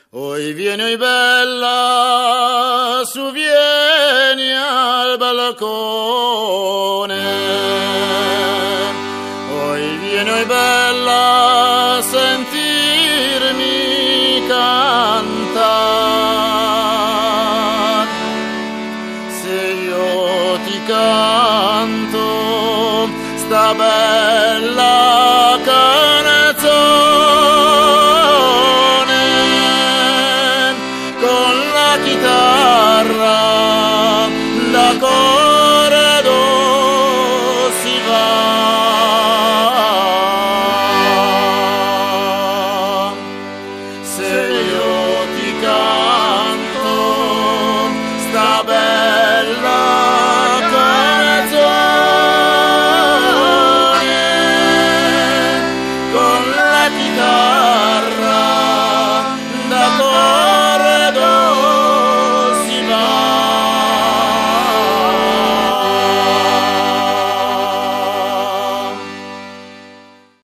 Oi vieni bella, su vieni al balcone. Oi vieni bella, sentirmi cantare. Se io ti canto, sta bene.